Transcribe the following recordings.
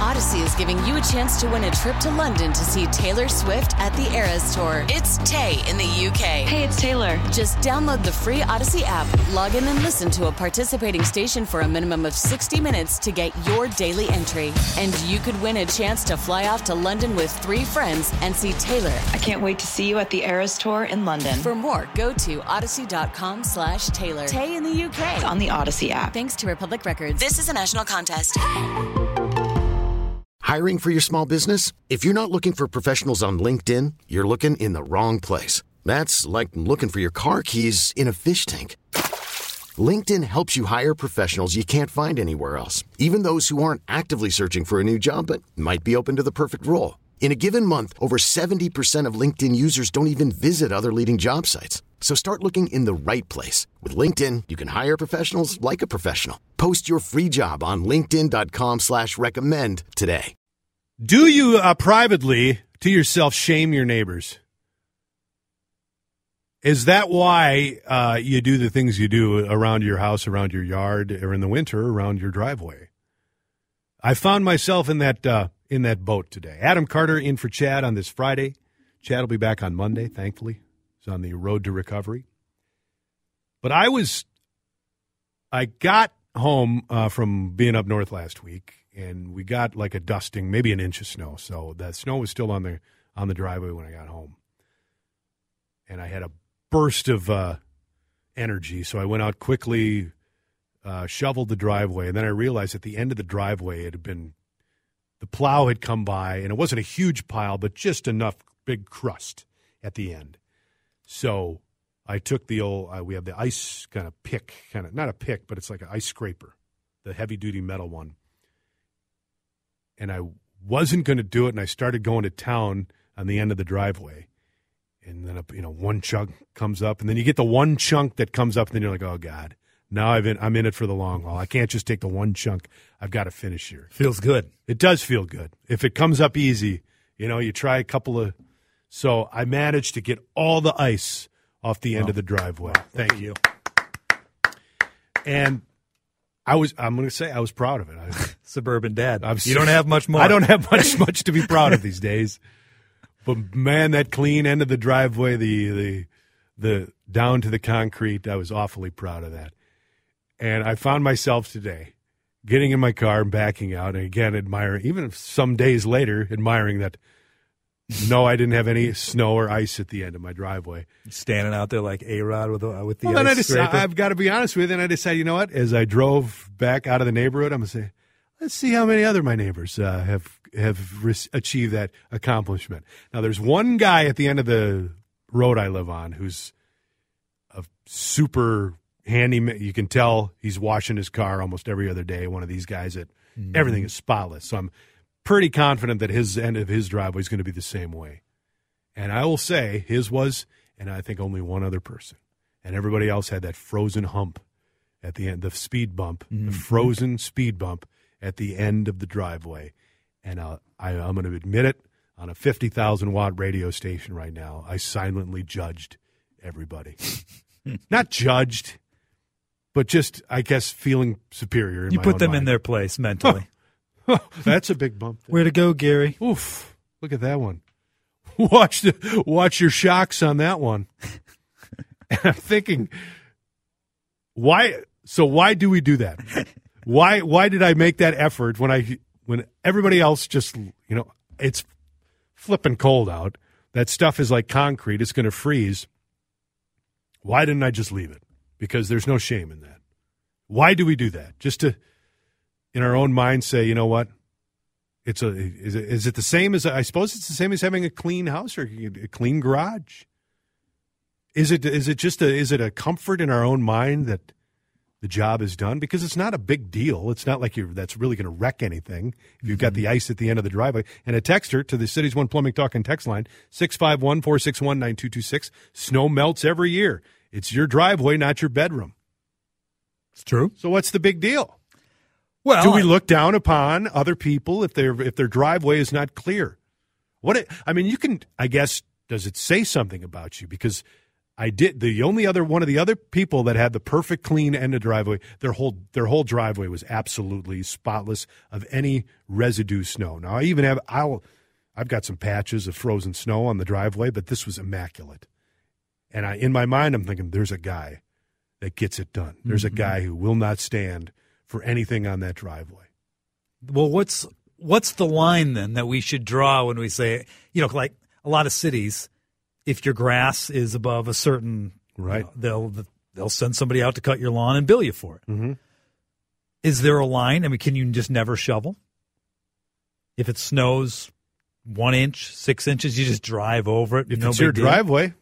Odyssey is giving you a chance to win a trip to London to see Taylor Swift at the Eras Tour. It's Tay in the UK. Hey, it's Taylor. Just download the free Odyssey app, log in and listen to a participating station for a minimum of 60 minutes to get your daily entry. And you could win a chance to fly off to London with 3 friends and see Taylor. I can't wait to see you at the Eras Tour in London. For more, go to odyssey.com/Taylor. Tay in the UK. It's on the Odyssey app. Thanks to Republic Records. This is a national contest. Hiring for your small business? If you're not looking for professionals on LinkedIn, you're looking in the wrong place. That's like looking for your car keys in a fish tank. LinkedIn helps you hire professionals you can't find anywhere else, even those who aren't actively searching for a new job but might be open to the perfect role. In a given month, over 70% of LinkedIn users don't even visit other leading job sites. So start looking in the right place. With LinkedIn, you can hire professionals like a professional. Post your free job on linkedin.com/recommend today. Do you privately, to yourself, shame your neighbors? Is that why you do the things you do around your house, around your yard, or in the winter around your driveway? I found myself in that boat today. Adam Carter in for Chad on this Friday. Chad will be back on Monday, thankfully. He's on the road to recovery. But I got home from being up north last week, and we got like a dusting, maybe an inch of snow. So the snow was still on the driveway when I got home. And I had a burst of energy, so I went out quickly, shoveled the driveway, and then I realized at the end of the driveway the plow had come by, and it wasn't a huge pile, but just enough big crust at the end. So I took the old, we have the ice kind of pick, not a pick, but it's like an ice scraper, the heavy-duty metal one. And I wasn't going to do it, and I started going to town on the end of the driveway. And then, one chunk comes up, and then you get the one chunk that comes up, and then you're like, oh, God, now I'm in it for the long haul. I can't just take the one chunk. I've got to finish here. Feels good. It does feel good. If it comes up easy, you try a couple of. So I managed to get all the ice off the end of the driveway. Thank you. And I'm going to say I was proud of it. Suburban dad. You don't have much more. I don't have much to be proud of these days. But man, that clean end of the driveway, the down to the concrete, I was awfully proud of that. And I found myself today getting in my car and backing out, and again admiring, even some days later, admiring that. No, I didn't have any snow or ice at the end of my driveway. Standing out there like A-Rod with the then ice scraper. I've got to be honest with you, and I decided, you know what? As I drove back out of the neighborhood, I'm going to say, let's see how many other my neighbors have achieved that accomplishment. Now, there's one guy at the end of the road I live on who's a super handy. You can tell he's washing his car almost every other day. One of these guys that everything is spotless. So I'm pretty confident that his end of his driveway is going to be the same way. And I will say his was, and I think only one other person. And everybody else had that frozen hump at the end, the speed bump, the frozen speed bump at the end of the driveway. And I'm going to admit it, on a 50,000-watt radio station right now, I silently judged everybody. Not judged, but just, I guess, feeling superior in You my put own them mind. in their place mentally. That's a big bump. Way to go, Gary. Oof. Look at that one. Watch your shocks on that one. And I'm thinking, why do we do that? Why did I make that effort when everybody else just, it's flipping cold out. That stuff is like concrete. It's going to freeze. Why didn't I just leave it? Because there's no shame in that. Why do we do that? Just to, in our own mind, say, you know what? Is it the same as, I suppose it's the same as having a clean house or a clean garage? Is it a comfort in our own mind that the job is done? Because it's not a big deal. It's not like that's really going to wreck anything if you've got the ice at the end of the driveway. And a texter to the City's One Plumbing Talk and Text line, 651-461-9226. Snow melts every year. It's your driveway, not your bedroom. It's true. So what's the big deal? Well, do we look down upon other people if their driveway is not clear? You can, I guess, does it say something about you? Because I did. One of the other people that had the perfect clean end of driveway, their whole driveway was absolutely spotless of any residue snow. Now I've got some patches of frozen snow on the driveway, but this was immaculate. And in my mind, I'm thinking, there's a guy that gets it done. There's a guy who will not stand for anything on that driveway. Well, what's the line then that we should draw when we say, like a lot of cities, if your grass is above a certain, right, they'll send somebody out to cut your lawn and bill you for it. Mm-hmm. Is there a line? I mean, can you just never shovel? If it snows 1 inch, 6 inches, you just drive over it. If it's your driveway.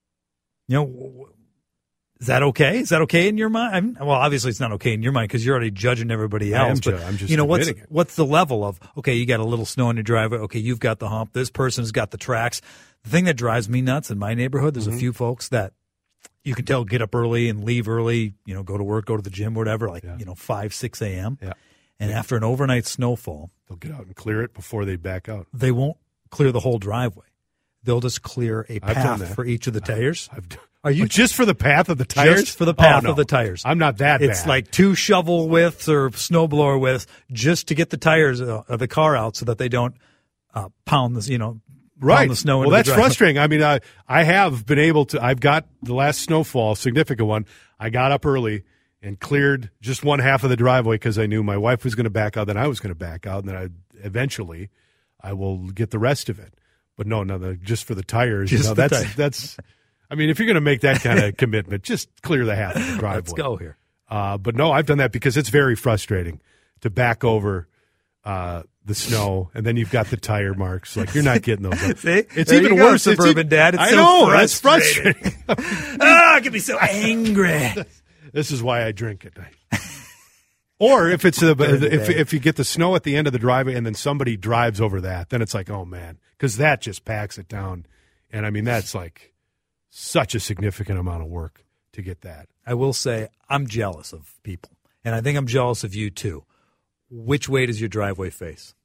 Is that okay? Is that okay in your mind? Well, obviously it's not okay in your mind because you're already judging everybody else. I'm just what's the level of, okay, you got a little snow in your driveway. Okay, you've got the hump. This person's got the tracks. The thing that drives me nuts in my neighborhood, there's a few folks that you can tell get up early and leave early, go to work, go to the gym, whatever, 5, 6 a.m. Yeah. And after an overnight snowfall, they'll get out and clear it before they back out. They won't clear the whole driveway. They'll just clear a path for each of the tires. Are you just for the path of the tires? Just for the path of the tires. I'm not that bad. It's like 2 shovel widths or snowblower widths just to get the tires of the car out so that they don't pound the pound the snow. Well, that's frustrating. I mean, I have been able to. I've got the last snowfall, significant one. I got up early and cleared just one half of the driveway because I knew my wife was going to back out, then I was going to back out, and then eventually I will get the rest of it. But no, just for the tires. That's. I mean, if you're going to make that kind of commitment, just clear the half of the driveway. Let's go here. But no, I've done that because it's very frustrating to back over the snow, and then you've got the tire marks. Like, you're not getting those up. See? It's even worse. Suburban Dad. It's I so know. frustrating. That's frustrating. It can be so angry. This is why I drink at night. Or if it's if you get the snow at the end of the driveway and then somebody drives over that, then it's like, oh, man, because that just packs it down. And, I mean, that's like such a significant amount of work to get that. I will say I'm jealous of people, and I think I'm jealous of you, too. Which way does your driveway face?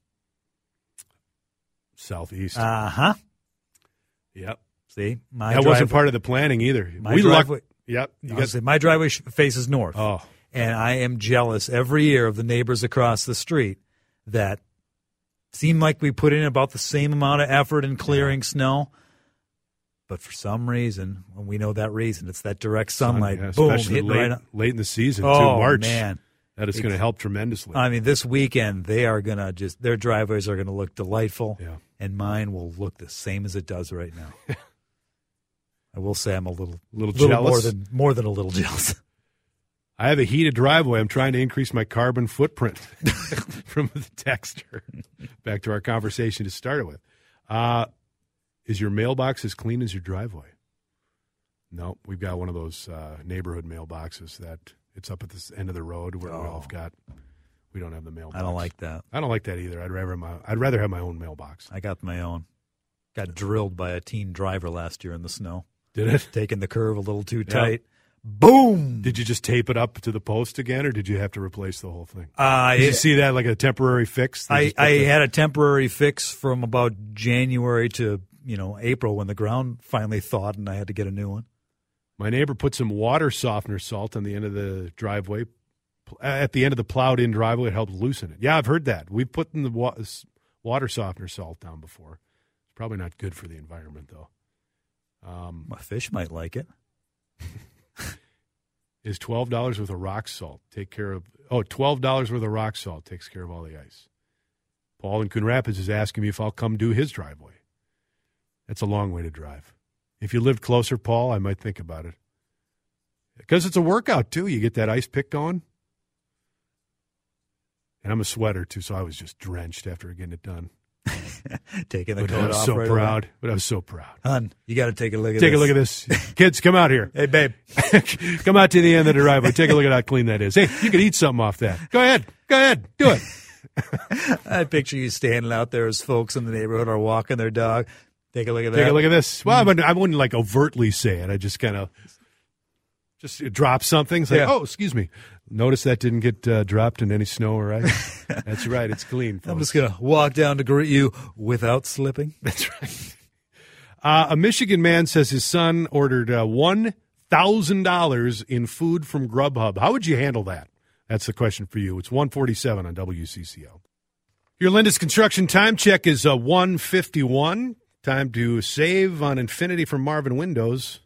Southeast. Uh-huh. Yep. See? That wasn't part of the planning either. Yep. My driveway faces north. Oh. And I am jealous every year of the neighbors across the street that seem like we put in about the same amount of effort in clearing snow. But for some reason, when we know that reason, it's that direct sunlight. Boom, especially late in the season, too. March. Man. That is going to help tremendously. I mean, this weekend, they are going to their driveways are going to look delightful. Yeah. And mine will look the same as it does right now. I will say I'm a little jealous. More than a little jealous. I have a heated driveway. I'm trying to increase my carbon footprint from the texter. Back to our conversation to start it with. Is your mailbox as clean as your driveway? No, we've got one of those neighborhood mailboxes that it's up at the end of the road where we don't have the mailbox. I don't like that. I don't like that either. I'd rather have my own mailbox. I got my own. Got drilled by a teen driver last year in the snow. Did it? Taking the curve a little too tight. Boom! Did you just tape it up to the post again, or did you have to replace the whole thing? Did you see that like a temporary fix? I had a temporary fix from about January to April when the ground finally thawed and I had to get a new one. My neighbor put some water softener salt on the end of the driveway. At the end of the plowed-in driveway, it helped loosen it. Yeah, I've heard that. We've put in the water softener salt down before. It's probably not good for the environment, though. My fish might like it. Is $12 worth of rock salt take care of? Oh, $12 worth of rock salt takes care of all the ice. Paul in Coon Rapids is asking me if I'll come do his driveway. That's a long way to drive. If you lived closer, Paul, I might think about it. Because it's a workout, too. You get that ice pick going. And I'm a sweater, too, so I was just drenched after getting it done. Taking the coat off. But I was so proud. Hon, you got to take a look at this. Take a look at this. Kids, come out here. Hey, babe. Come out to the end of the driveway. Take a look at how clean that is. Hey, you can eat something off that. Go ahead. Do it. I picture you standing out there as folks in the neighborhood are walking their dog. Take a look at that. Take a look at this. Well, I wouldn't like overtly say it. I just kind of just drop something. It's like, oh, excuse me. Notice that didn't get dropped in any snow or ice. That's right. It's clean, folks. I'm just going to walk down to greet you without slipping. That's right. A Michigan man says his son ordered $1,000 in food from Grubhub. How would you handle that? That's the question for you. It's 1:47 on WCCO. Your Lindus Construction time check is 1:51. Time to save on Infinity from Marvin Windows.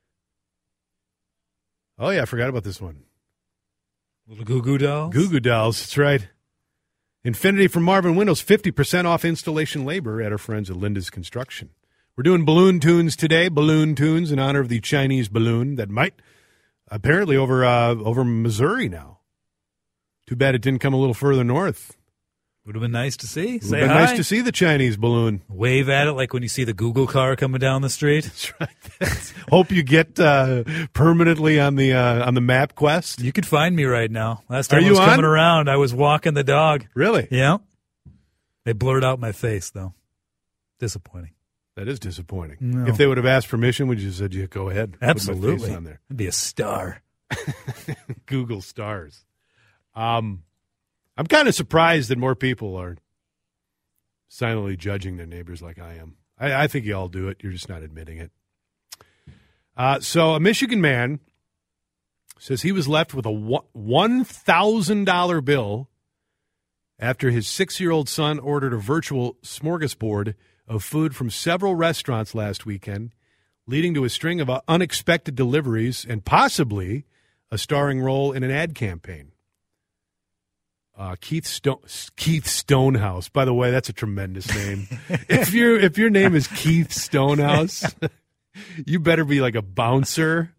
Oh, yeah, I forgot about this one. Little Goo Goo Dolls? Goo Goo Dolls, that's right. Infinity from Marvin Windows, 50% off installation labor at our friends at Lindus Construction. We're doing balloon tunes today, balloon tunes in honor of the Chinese balloon that might apparently over Missouri now. Too bad it didn't come a little further north. Would have been nice to see. Say hi. Nice to see the Chinese balloon. Wave at it like when you see the Google car coming down the street. That's right. Hope you get permanently on the MapQuest. You could find me right now. Last time I was coming around, I was walking the dog. Really? Yeah. They blurred out my face, though. Disappointing. That is disappointing. No. If they would have asked permission, would you have said, go ahead? Absolutely. Put my face on there. I'd be a star. Google stars. I'm kind of surprised that more people are silently judging their neighbors like I am. I think you all do it. You're just not admitting it. So a Michigan man says he was left with a $1,000 bill after his 6-year-old son ordered a virtual smorgasbord of food from several restaurants last weekend, leading to a string of unexpected deliveries and possibly a starring role in an ad campaign. Keith Stonehouse. By the way, that's a tremendous name. If your name is Keith Stonehouse, you better be like a bouncer,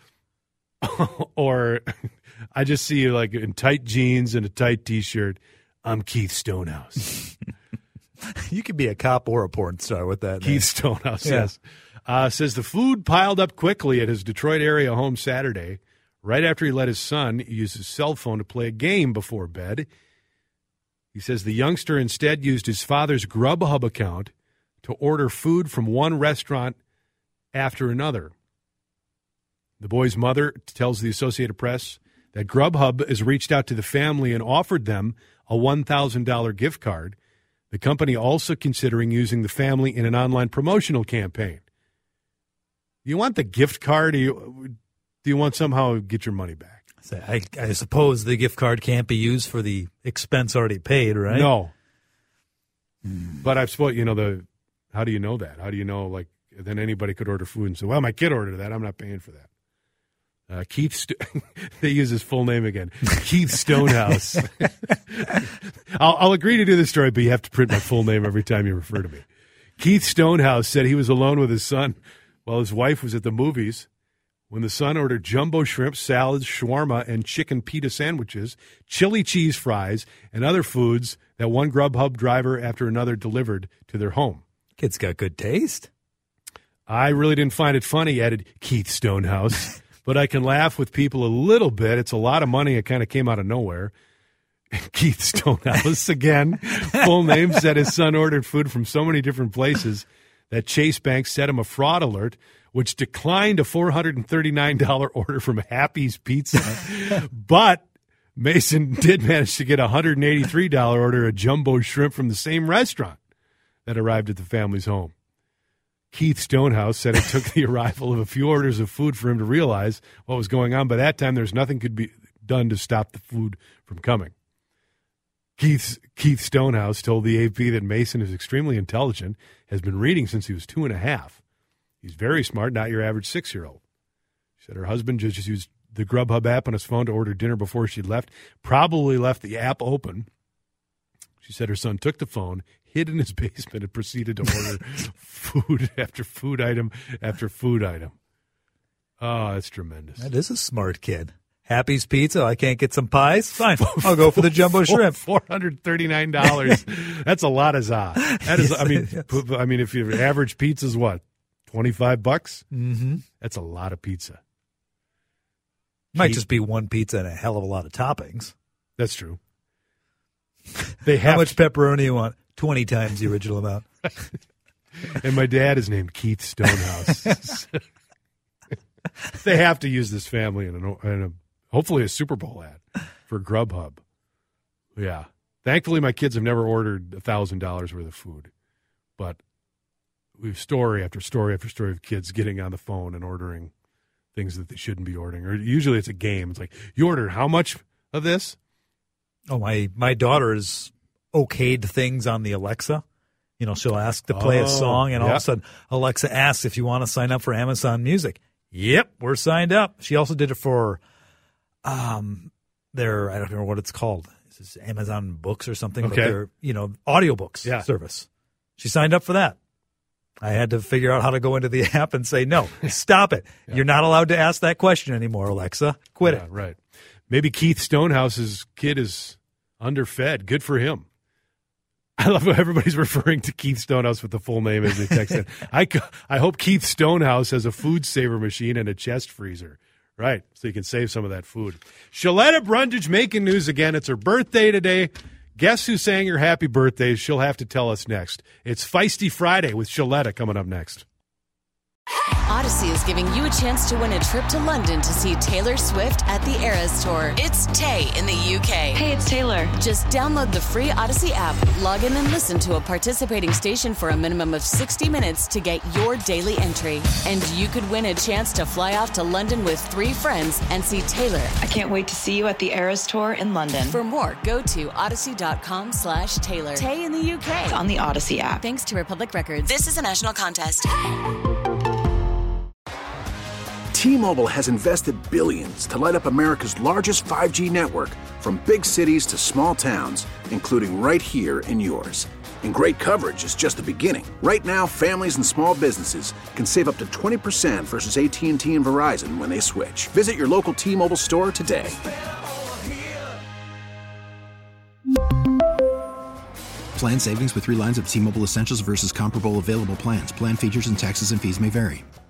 or I just see you like in tight jeans and a tight T-shirt. I'm Keith Stonehouse. You could be a cop or a porn star with that Keith name. Stonehouse. Yeah. Yes. Says the food piled up quickly at his Detroit area home Saturday. Right after he let his son use his cell phone to play a game before bed. He says the youngster instead used his father's Grubhub account to order food from one restaurant after another. The boy's mother tells the Associated Press that Grubhub has reached out to the family and offered them a $1,000 gift card. The company also considering using the family in an online promotional campaign. You want the gift card? Do you want somehow to get your money back? I suppose the gift card can't be used for the expense already paid, right? No. But I've spoken, how do you know that? How do you know, like, then anybody could order food and say, well, my kid ordered that. I'm not paying for that. They use his full name again. Keith Stonehouse. I'll agree to do this story, but you have to print my full name every time you refer to me. Keith Stonehouse said he was alone with his son while his wife was at the movies when the son ordered jumbo shrimp, salads, shawarma, and chicken pita sandwiches, chili cheese fries, and other foods that one Grubhub driver after another delivered to their home. Kid's got good taste. I really didn't find it funny, added Keith Stonehouse, but I can laugh with people a little bit. It's a lot of money. It kind of came out of nowhere. Keith Stonehouse, again, full name, said his son ordered food from so many different places that Chase Bank sent him a fraud alert, which declined a $439 order from Happy's Pizza. But Mason did manage to get a $183 order of jumbo shrimp from the same restaurant that arrived at the family's home. Keith Stonehouse said it took the arrival of a few orders of food for him to realize what was going on. By that time, there's nothing could be done to stop the food from coming. Keith Stonehouse told the AP that Mason is extremely intelligent, has been reading since he was 2.5. He's very smart, not your average 6-year-old. She said her husband just used the Grubhub app on his phone to order dinner before she left, probably left the app open. She said her son took the phone, hid in his basement, and proceeded to order food after food item after food item. Oh, that's tremendous. That is a smart kid. Happy's Pizza. I can't get some pies? Fine. I'll go for the jumbo shrimp. $439. That's a lot of za. That is, yes. I mean, if your average pizza's what, $25? Mm-hmm. That's a lot of pizza. Might just be one pizza and a hell of a lot of toppings. That's true. How much pepperoni you want? 20 times the original amount. And my dad is named Keith Stonehouse. They have to use this family in hopefully a Super Bowl ad for Grubhub. Yeah. Thankfully, my kids have never ordered $1,000 worth of food. But we've story after story after story of kids getting on the phone and ordering things that they shouldn't be ordering. Or usually it's a game. It's like, you ordered how much of this? Oh, my daughter has okayed things on the Alexa. You know, she'll ask to play a song, and all of a sudden Alexa asks if you want to sign up for Amazon Music. Yep, we're signed up. She also did it for their, I don't remember what it's called. This is Amazon Books or something. Okay. But their, audiobooks service. She signed up for that. I had to figure out how to go into the app and say, no, stop it. Yeah. You're not allowed to ask that question anymore, Alexa. Quit it. Right. Maybe Keith Stonehouse's kid is underfed. Good for him. I love how everybody's referring to Keith Stonehouse with the full name as they text it. I hope Keith Stonehouse has a food saver machine and a chest freezer. Right, so you can save some of that food. Shaletta Brundage making news again. It's her birthday today. Guess who sang her happy birthday? She'll have to tell us next. It's Feisty Friday with Shaletta coming up next. Odyssey is giving you a chance to win a trip to London to see Taylor Swift at the Eras Tour. It's Tay in the UK. Hey, it's Taylor. Just download the free Odyssey app, log in and listen to a participating station for a minimum of 60 minutes to get your daily entry. And you could win a chance to fly off to London with 3 friends and see Taylor. I can't wait to see you at the Eras Tour in London. For more, go to odyssey.com/Taylor. Tay in the UK. It's on the Odyssey app. Thanks to Republic Records. This is a national contest. T-Mobile has invested billions to light up America's largest 5G network, from big cities to small towns, including right here in yours. And great coverage is just the beginning. Right now, families and small businesses can save up to 20% versus AT&T and Verizon when they switch. Visit your local T-Mobile store today. Plan savings with 3 lines of T-Mobile Essentials versus comparable available plans. Plan features and taxes and fees may vary.